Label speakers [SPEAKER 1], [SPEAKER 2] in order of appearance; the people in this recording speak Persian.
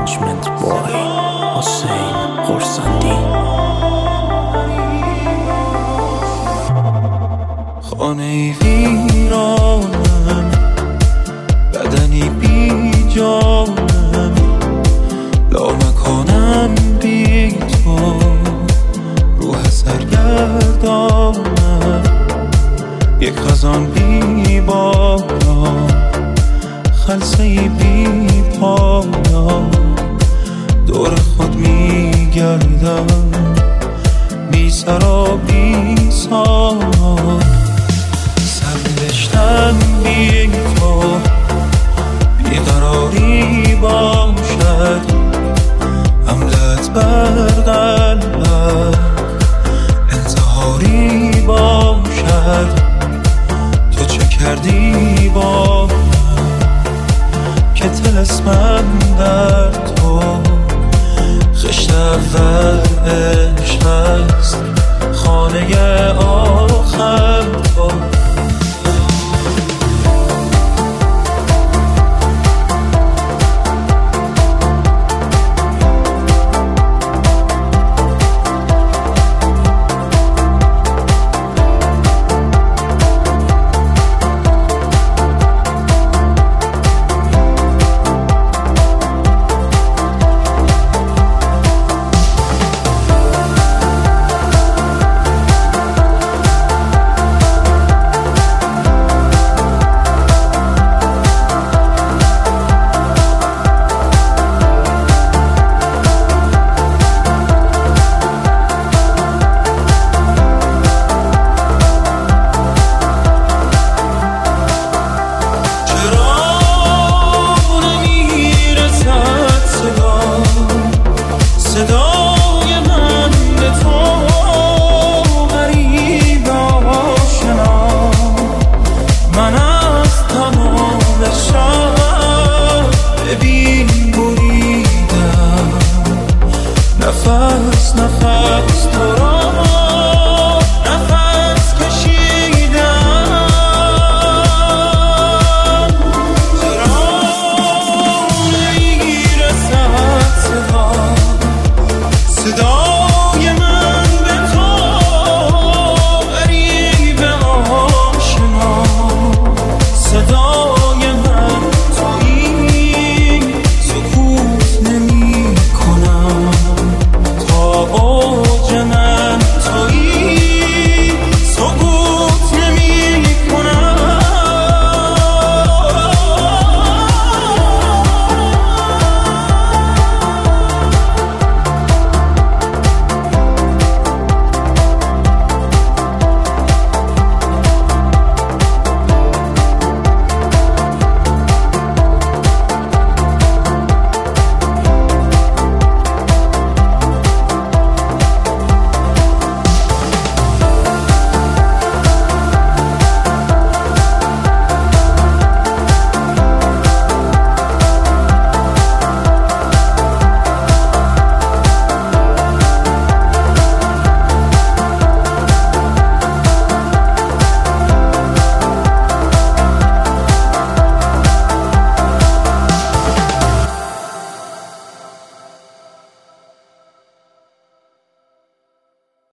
[SPEAKER 1] Management Boy حسین خورسندی.
[SPEAKER 2] خانه ویرانم، بدنی بی جانم، لامکانم بی تو، روح سرگردانم، یک خزان بی بالا، خلسه‌ای بی پایان، دور خود می گردم، بی سر و بی سامان، سرنوشتم بی تو، بیقراری باشد، حملت بر قلبم انتحاری باشد. تو چه کردی با که طلسمم در تو، خشت اول عشق است، خانه